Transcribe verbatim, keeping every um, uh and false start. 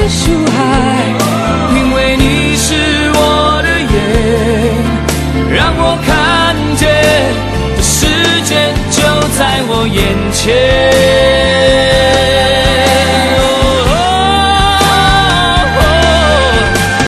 的树海，因为你是我的眼，让我看见这世界就在我眼前。